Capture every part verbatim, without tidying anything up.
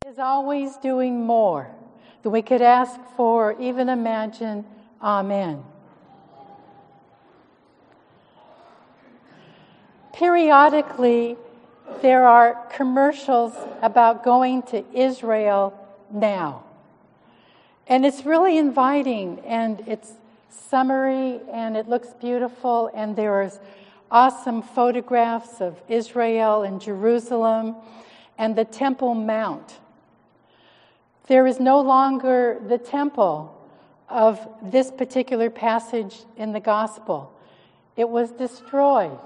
is always doing more than we could ask for, even imagine. Amen. Periodically, there are commercials about going to Israel now. And it's really inviting, and it's summery, and it looks beautiful, and there's awesome photographs of Israel and Jerusalem and the Temple Mount. There is no longer the temple of this particular passage in the gospel. It was destroyed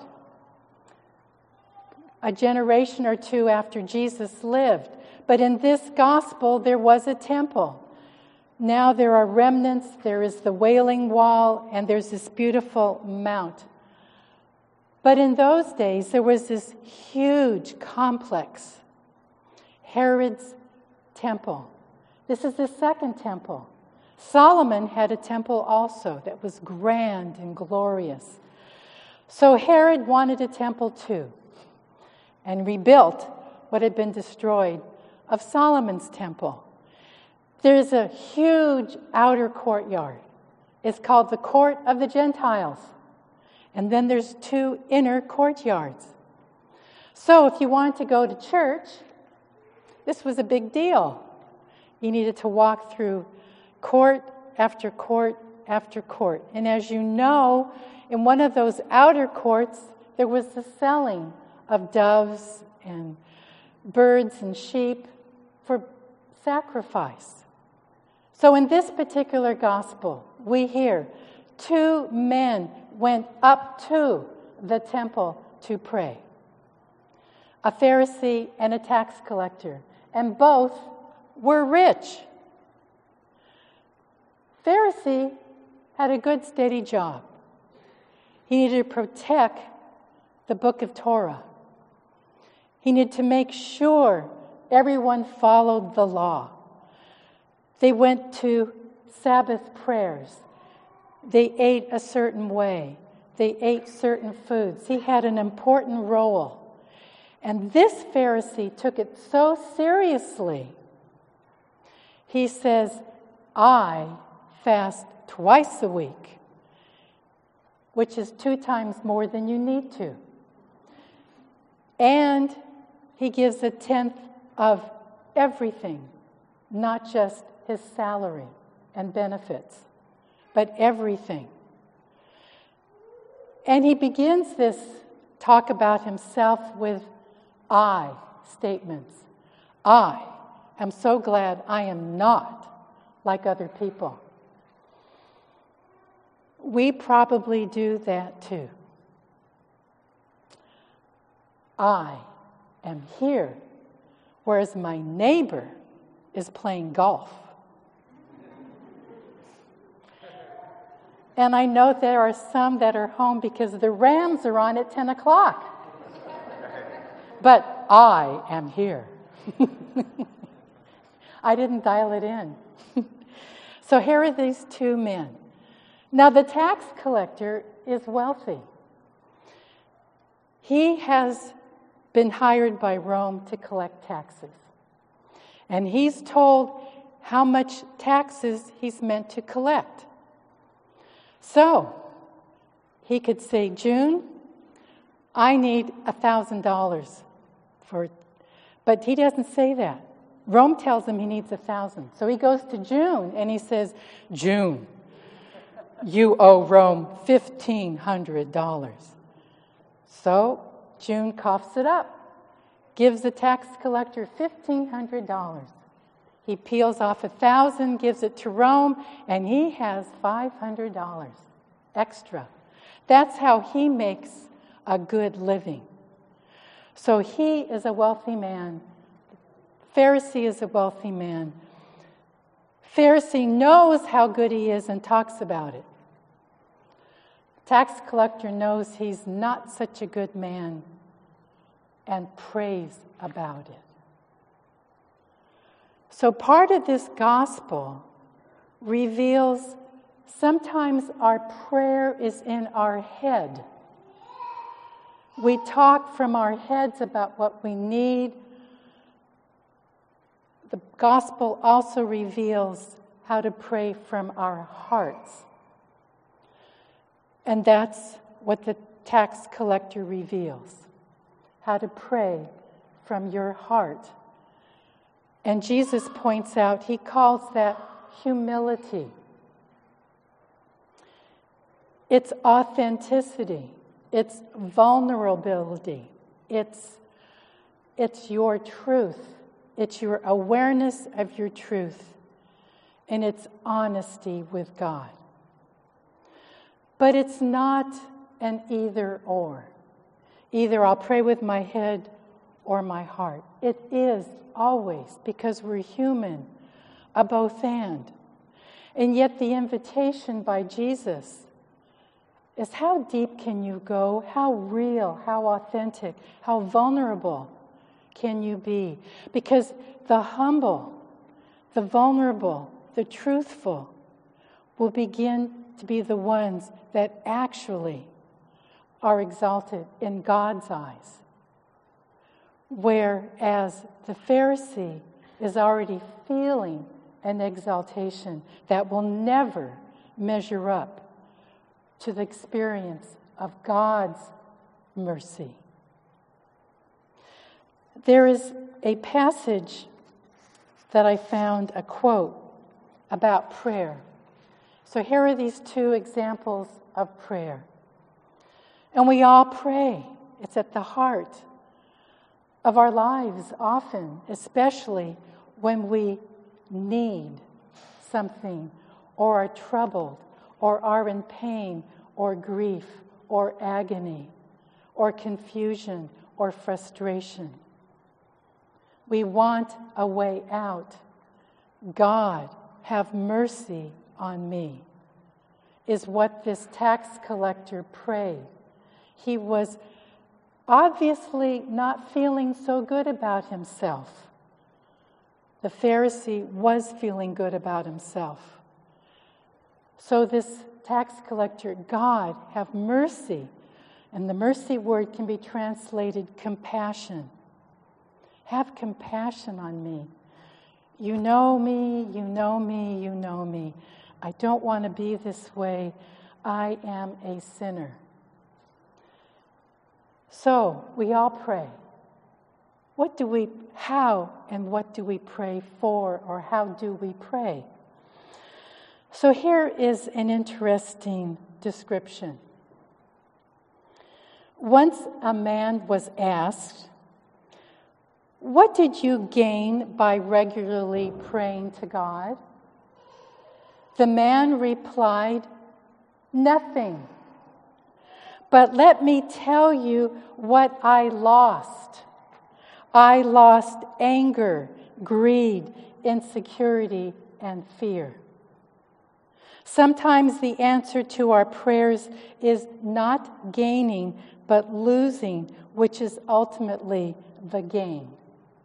a generation or two after Jesus lived. But in this gospel, there was a temple. Now there are remnants, there is the Wailing Wall, and there's this beautiful mount. But in those days, there was this huge complex, Herod's temple. This is the second temple. Solomon had a temple also that was grand and glorious. So Herod wanted a temple too, and rebuilt what had been destroyed of Solomon's temple. There's a huge outer courtyard. It's called the Court of the Gentiles. And then there's two inner courtyards. So if you wanted to go to church, this was a big deal. You needed to walk through court after court after court. And as you know, in one of those outer courts, there was the selling of doves and birds and sheep for sacrifice. So in this particular gospel, we hear two men went up to the temple to pray. A Pharisee and a tax collector, and both were rich. Pharisee had a good, steady job. He needed to protect the book of Torah. He needed to make sure everyone followed the law. They went to Sabbath prayers. They ate a certain way. They ate certain foods. He had an important role. And this Pharisee took it so seriously. He says, I fast twice a week, which is two times more than you need to. And he gives a tenth of everything, not just his salary and benefits, but everything. And he begins this talk about himself with I statements. I am so glad I am not like other people. We probably do that too. I am here, whereas my neighbor is playing golf. And I know there are some that are home because the Rams are on at ten o'clock. But I am here. I didn't dial it in. So here are these two men. Now the tax collector is wealthy. He has been hired by Rome to collect taxes. And he's told how much taxes he's meant to collect. So, he could say, June, I need one thousand dollars for it. But he doesn't say that. Rome tells him he needs one thousand dollars. So he goes to June and he says, June, you owe Rome fifteen hundred dollars. So June coughs it up, gives the tax collector fifteen hundred dollars. He peels off a thousand, gives it to Rome, and he has five hundred dollars extra. That's how he makes a good living. So he is a wealthy man. Pharisee is a wealthy man. Pharisee knows how good he is and talks about it. Tax collector knows he's not such a good man and prays about it. So part of this gospel reveals sometimes our prayer is in our head. We talk from our heads about what we need. the gospel also reveals how to pray from our hearts. And that's what the tax collector reveals, how to pray from your heart. And Jesus points out, he calls that humility. It's authenticity. It's vulnerability. It's, it's your truth. It's your awareness of your truth. And it's honesty with God. But it's not an either or. Either I'll pray with my head or my heart. It is always, because we're human, a both and. And yet the invitation by Jesus is, how deep can you go? How real, how authentic, how vulnerable can you be? Because the humble, the vulnerable, the truthful will begin to be the ones that actually are exalted in God's eyes. Whereas the Pharisee is already feeling an exaltation that will never measure up to the experience of God's mercy. There is a passage that I found, a quote about prayer. So here are these two examples of prayer. And we all pray. It's at the heart of our lives often, especially when we need something or are troubled or are in pain or grief or agony or confusion or frustration. We want a way out. God, have mercy on me, is what this tax collector prayed. He was obviously not feeling so good about himself. The Pharisee was feeling good about himself. So this tax collector, God, have mercy. And the mercy word can be translated compassion. Have compassion on me. You know me, you know me, you know me. I don't want to be this way. I am a sinner. So, we all pray. What do we, how and what do we pray for, or how do we pray? So here is an interesting description. Once a man was asked, "What did you gain by regularly praying to God?" The man replied, "Nothing. But let me tell you what I lost. I lost anger, greed, insecurity, and fear." Sometimes the answer to our prayers is not gaining, but losing, which is ultimately the gain.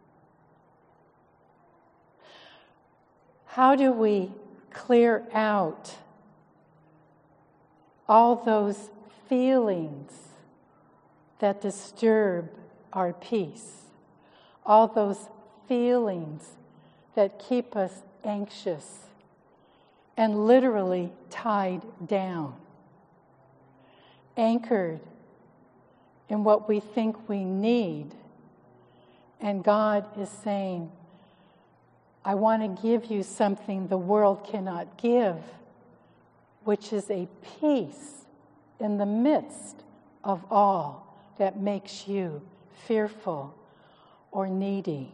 How do we clear out all those feelings that disturb our peace, all those feelings that keep us anxious and literally tied down, anchored in what we think we need? And God is saying, I want to give you something the world cannot give, which is a peace in the midst of all that makes you fearful or needy.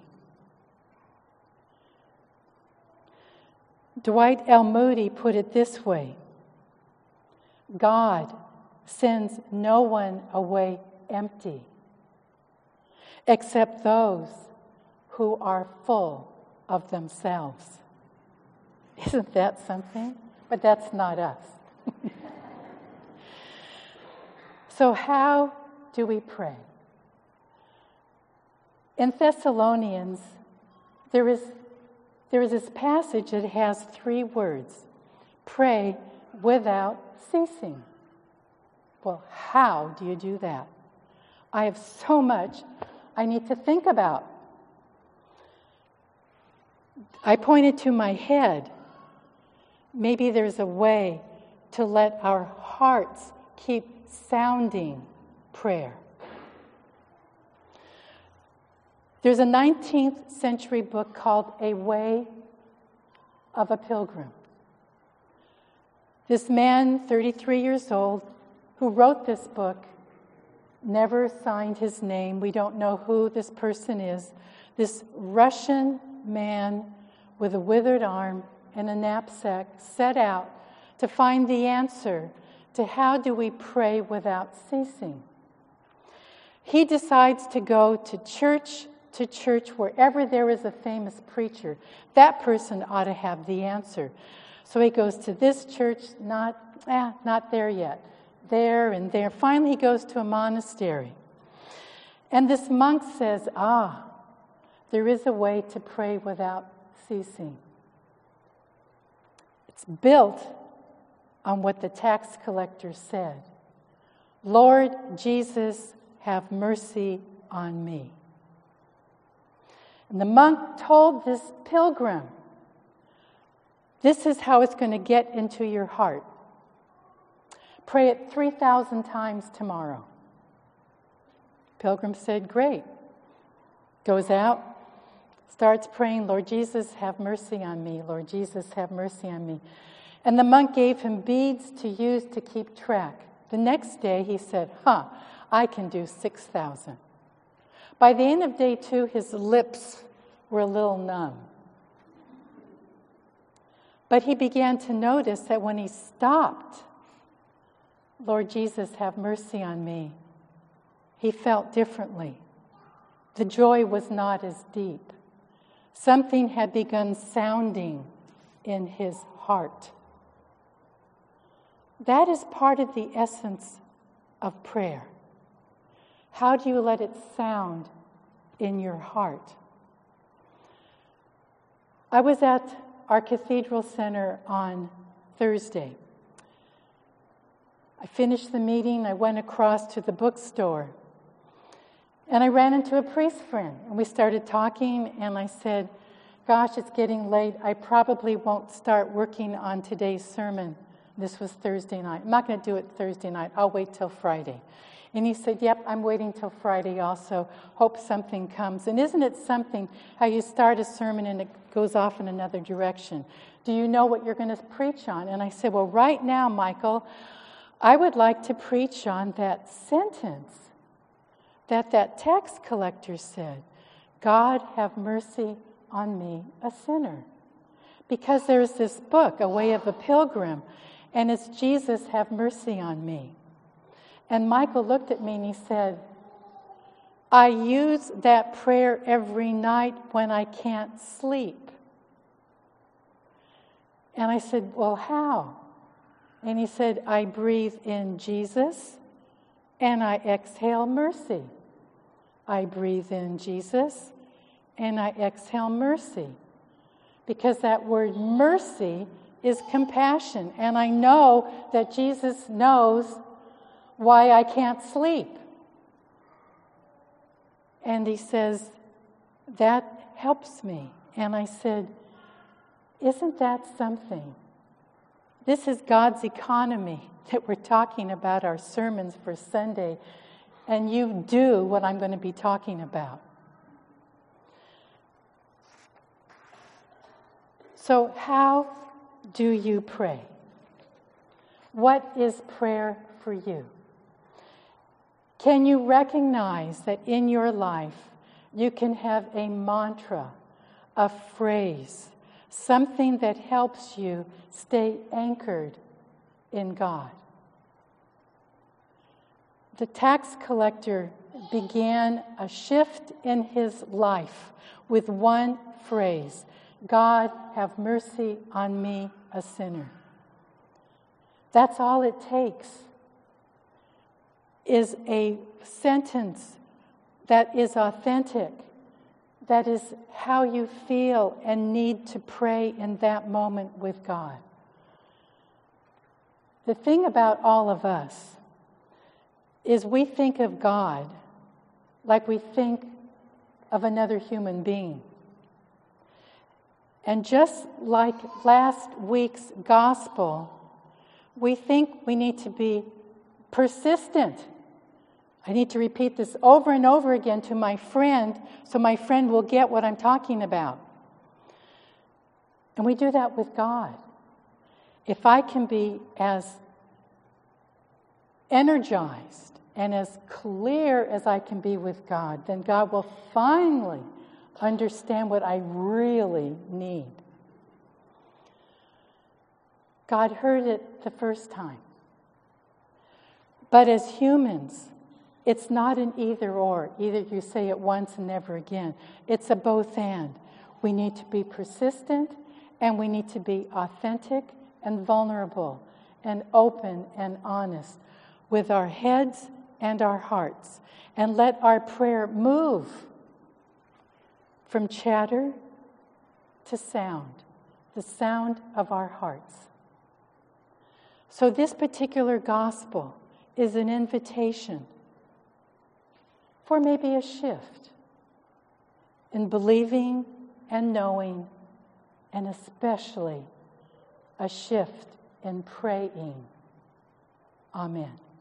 Dwight L. Moody put it this way: God sends no one away empty, except those who are full of themselves. Isn't that something? But that's not us. So how do we pray? In Thessalonians, there is, there is this passage that has three words: pray without ceasing. Well, how do you do that? I have so much I need to think about. I pointed to my head. Maybe there's a way to let our hearts keep sounding prayer. There's a nineteenth century book called A Way of a Pilgrim. This man, thirty-three years old, who wrote this book, never signed his name. We don't know who this person is. This Russian man with a withered arm and a knapsack set out to find the answer to how do we pray without ceasing. He decides to go to church to church wherever there is a famous preacher. That person ought to have the answer. So he goes to this church, not, eh, not there yet. There and there. Finally, he goes to a monastery. And this monk says, ah, there is a way to pray without ceasing. It's built on what the tax collector said. Lord Jesus, have mercy on me. And the monk told this pilgrim, this is how it's going to get into your heart. Pray it three thousand times tomorrow. Pilgrim said, great. Goes out, starts praying, Lord Jesus, have mercy on me. Lord Jesus, have mercy on me. And the monk gave him beads to use to keep track. The next day he said, huh, I can do six thousand. By the end of day two, his lips were a little numb. But he began to notice that when he stopped, Lord Jesus, have mercy on me, he felt differently. The joy was not as deep. Something had begun sounding in his heart. That is part of the essence of prayer. How do you let it sound in your heart? I was at our Cathedral Center on Thursday. I finished the meeting, I went across to the bookstore, and I ran into a priest friend, and we started talking, and I said, gosh, it's getting late. I probably won't start working on today's sermon. This was Thursday night. I'm not going to do it Thursday night. I'll wait till Friday. And he said, yep, I'm waiting till Friday also. Hope something comes. And isn't it something how you start a sermon and it goes off in another direction? Do you know what you're going to preach on? And I said, well, right now, Michael, I would like to preach on that sentence that that tax collector said, God have mercy on me, a sinner. Because there's this book, A Way of a Pilgrim, and it's Jesus have mercy on me. And Michael looked at me and he said, I use that prayer every night when I can't sleep. And I said, well, how? And he said, I breathe in Jesus and I exhale mercy. I breathe in Jesus and I exhale mercy. Because that word mercy is compassion. And I know that Jesus knows why I can't sleep. And he says, that helps me. And I said, isn't that something? This is God's economy that we're talking about our sermons for Sunday. And you do what I'm going to be talking about. So how do you pray? What is prayer for you? Can you recognize that in your life you can have a mantra, a phrase, something that helps you stay anchored in God? The tax collector began a shift in his life with one phrase, God, have mercy on me, a sinner. That's all it takes, is a sentence that is authentic, that is how you feel and need to pray in that moment with God. The thing about all of us is we think of God like we think of another human being. And just like last week's gospel, we think we need to be persistent. I need to repeat this over and over again to my friend so my friend will get what I'm talking about. And we do that with God. If I can be as energized and as clear as I can be with God, then God will finally understand what I really need. God heard it the first time. But as humans, it's not an either or. Either you say it once and never again. It's a both and. We need to be persistent, and we need to be authentic and vulnerable and open and honest with our heads and our hearts. And let our prayer move from chatter to sound, the sound of our hearts. So this particular gospel is an invitation for maybe a shift in believing and knowing, and especially a shift in praying. Amen.